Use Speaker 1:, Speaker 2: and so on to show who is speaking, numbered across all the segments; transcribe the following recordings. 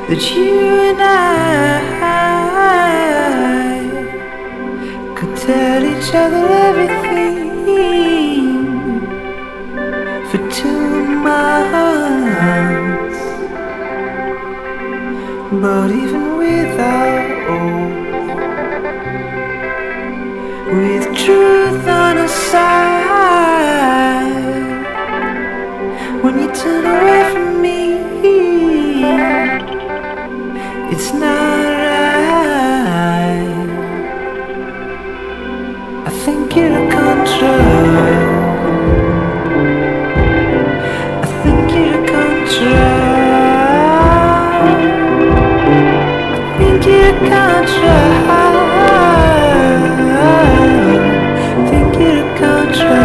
Speaker 1: that you and I could tell each other everything for 2 months. But even without with truth on our side, when you turn away from me, it's not right. I think you're a contra. I think you're a contra. I think you're a contra. I think you're a contra.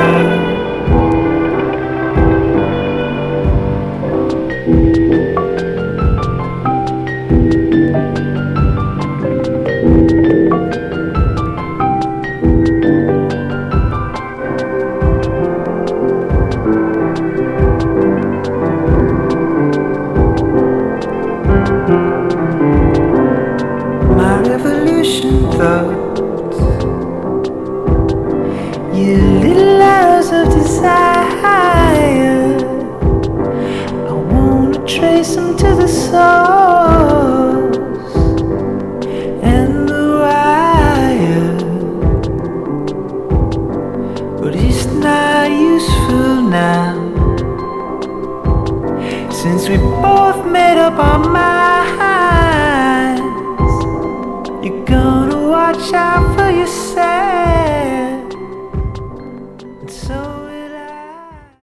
Speaker 1: My revolution thoughts, your little hours of desire, I wanna trace them to the source and the wire, but it's not useful now, since we both made up our minds.